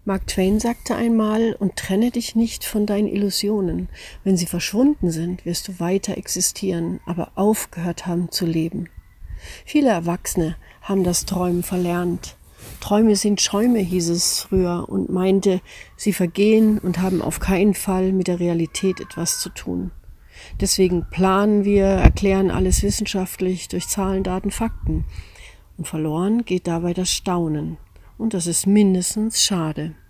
Mark Twain sagte einmal: und trenne dich nicht von deinen Illusionen. Wenn sie verschwunden sind, wirst du weiter existieren, aber aufgehört haben zu leben. Viele Erwachsene haben das Träumen verlernt. Träume sind Schäume, hieß es früher, und meinte, sie vergehen und haben auf keinen Fall mit der Realität etwas zu tun. Deswegen planen wir, erklären alles wissenschaftlich durch Zahlen, Daten, Fakten. Und verloren geht dabei das Staunen. Und das ist mindestens schade.